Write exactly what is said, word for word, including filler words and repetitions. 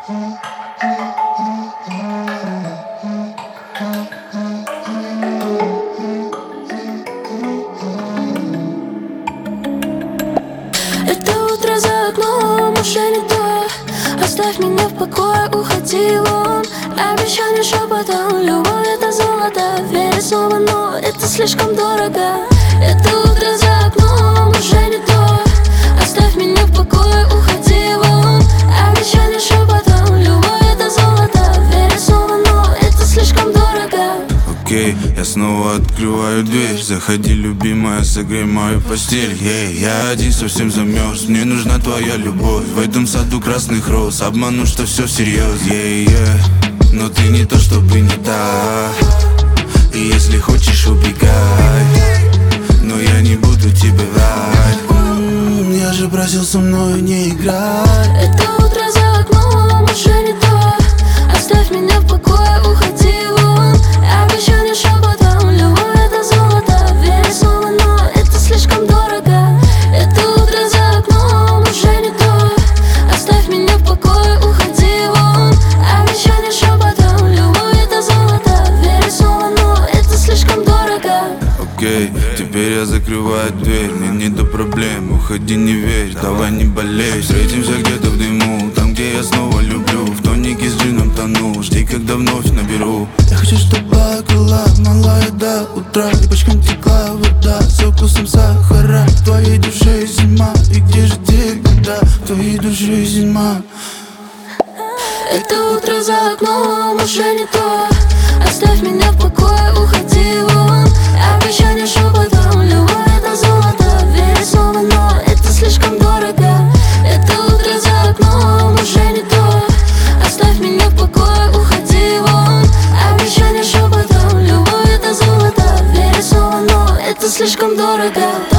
Это утро за окном уже не то. Оставь меня в покое, уходи вон. Обещание шепотом, любовь это золото. Верю снова, но это слишком дорого. Это утро за окном уже не то. Оставь меня в покое, уходи вон. Обещание шепотом, любовь это золото. Верю снова, но это слишком дорого. Окей, okay, я снова открываю дверь. Заходи, любимая, согрей мою постель. Ей, я один совсем замерз. Мне нужна твоя любовь. В этом саду красных роз. Обману, что все всерьез. Ей, yeah. Но ты не то, чтобы не та. И если хочешь, убегай. Но я не буду тебе врать. М-м, Я же просил со мной не играть. Это утро за окном уже не то. Оставь меня в покое, уходи вон. Обещание шепотом, любовь это золото. Верю снова, но это слишком дорого. Это утро за окном уже не то. Оставь меня в покое, уходи вон. Обещание шепотом, любовь это золото. Верю снова, но это слишком дорого. Окей, okay, теперь я закрываю дверь. Мне не до проблем, уходи, не верь. Давай не болей, встретимся где-то в дыму. Там, где я снова люблю. В тонике с джином тону. Жди, когда вновь наберу. Я хочу, чтобы была малая до утра. И бочком текла вода со вкусом сахара. В твоей душе зима. И где же те года? В твоей душе зима. Это утро за окном уже не то. Оставь меня в покое, уходи вон. Обещание шепотом, любовь это золото. Верю снова, но это слишком дорого. Это утро за окном уже не то. Оставь меня в покое, уходи вон. Обещание шепотом, любовь это золото. Верю снова, но это слишком дорого.